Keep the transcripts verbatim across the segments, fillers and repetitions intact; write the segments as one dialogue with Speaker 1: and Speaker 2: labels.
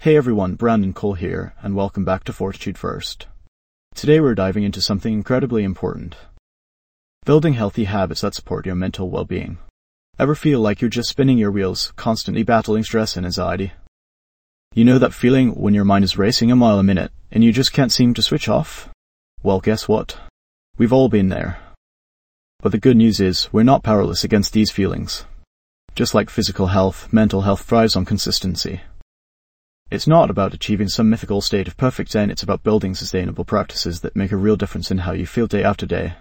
Speaker 1: Hey everyone, Brandon Cole here, and welcome back to Fortitude First. Today we're diving into something incredibly important. Building healthy habits that support your mental well-being. Ever feel like you're just spinning your wheels, constantly battling stress and anxiety? You know that feeling when your mind is racing a mile a minute, and you just can't seem to switch off? Well, guess what? We've all been there. But the good news is, we're not powerless against these feelings. Just like physical health, mental health thrives on consistency. It's not about achieving some mythical state of perfect zen, it's about building sustainable practices that make a real difference in how you feel day after day.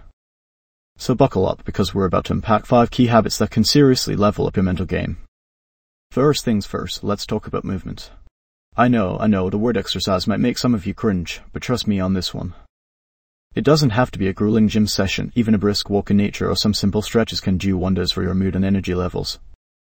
Speaker 1: So buckle up, because we're about to unpack five key habits that can seriously level up your mental game. First things first, let's talk about movement. I know, I know, the word exercise might make some of you cringe, but trust me on this one. It doesn't have to be a grueling gym session, even a brisk walk in nature or some simple stretches can do wonders for your mood and energy levels.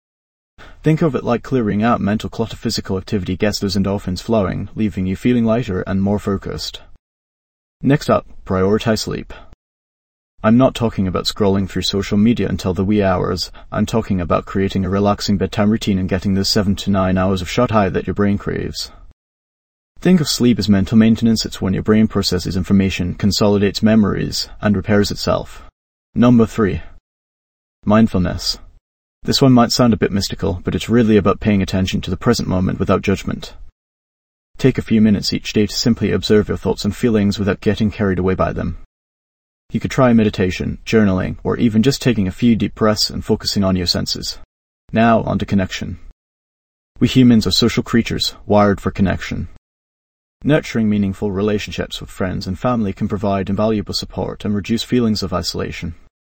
Speaker 1: Think of it like clearing out mental clutter. Physical activity gets those endorphins flowing, leaving you feeling lighter and more focused. Next up, prioritize sleep. I'm not talking about scrolling through social media until the wee hours. I'm talking about creating a relaxing bedtime routine and getting those seven to nine hours of shut eye that your brain craves. Think of sleep as mental maintenance. It's when your brain processes information, consolidates memories, and repairs itself. Number three. Mindfulness. This one might sound a bit mystical, but it's really about paying attention to the present moment without judgment. Take a few minutes each day to simply observe your thoughts and feelings without getting carried away by them. You could try meditation, journaling, or even just taking a few deep breaths and focusing on your senses. Now, on to connection. We humans are social creatures, wired for connection. Nurturing meaningful relationships with friends and family can provide invaluable support and reduce feelings of isolation.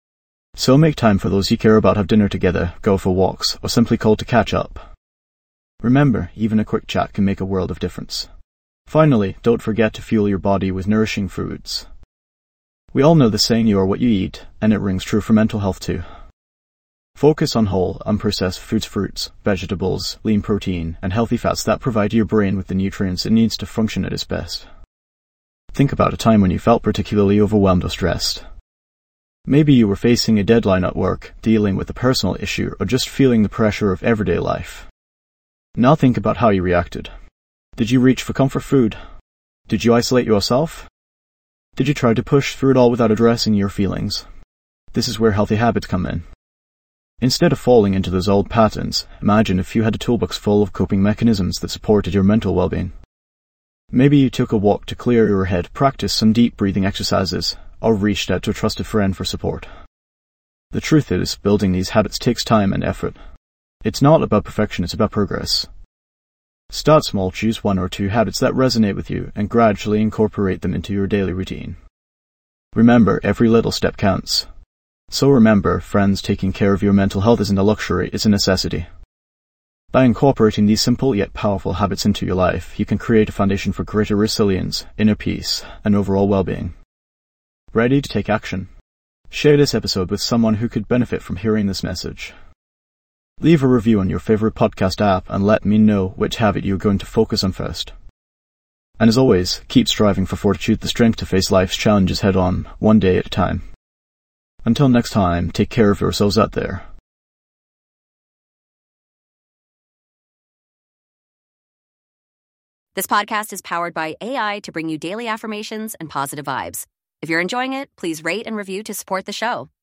Speaker 1: So make time for those you care about, have dinner together, go for walks, or simply call to catch up. Remember, even a quick chat can make a world of difference. Finally, don't forget to fuel your body with nourishing foods. We all know the saying, you are what you eat, and it rings true for mental health too. Focus on whole, unprocessed foods, fruits, vegetables, lean protein, and healthy fats that provide your brain with the nutrients it needs to function at its best. Think about a time when you felt particularly overwhelmed or stressed. Maybe you were facing a deadline at work, dealing with a personal issue, or just feeling the pressure of everyday life. Now think about how you reacted. Did you reach for comfort food? Did you isolate yourself? Did you try to push through it all without addressing your feelings? This is where healthy habits come in. Instead of falling into those old patterns, imagine if you had a toolbox full of coping mechanisms that supported your mental well-being. Maybe you took a walk to clear your head, practiced some deep breathing exercises, or reached out to a trusted friend for support. The truth is, building these habits takes time and effort. It's not about perfection, it's about progress. Start small, choose one or two habits that resonate with you, and gradually incorporate them into your daily routine. Remember, every little step counts. So remember, friends, taking care of your mental health isn't a luxury, it's a necessity. By incorporating these simple yet powerful habits into your life, you can create a foundation for greater resilience, inner peace, and overall well-being. Ready to take action? Share this episode with someone who could benefit from hearing this message. Leave a review on your favorite podcast app and let me know which habit you're going to focus on first. And as always, keep striving for fortitude, the strength to face life's challenges head on, one day at a time. Until next time, take care of yourselves out there.
Speaker 2: This podcast is powered by A I to bring you daily affirmations and positive vibes. If you're enjoying it, please rate and review to support the show.